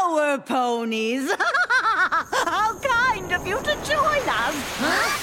Power ponies! How kind of you to join us! Huh?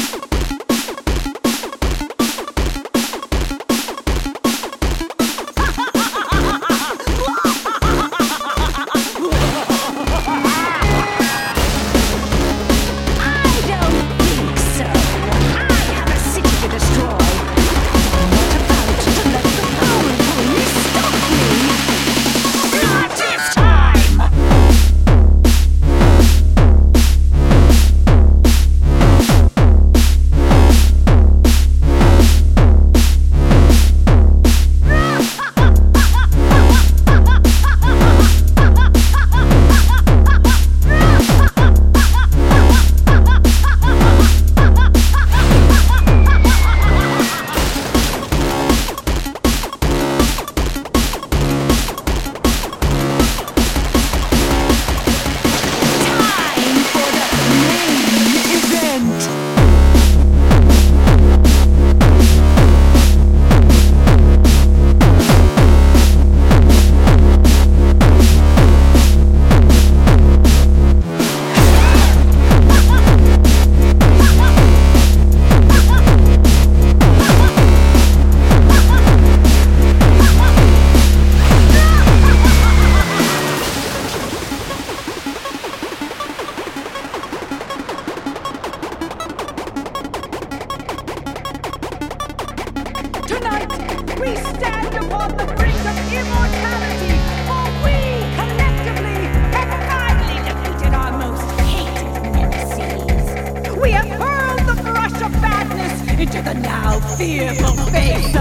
Tonight, we stand upon the brink of immortality, for we, collectively, have finally defeated our most hated nemesis. We have hurled the brush of badness into the now fearful face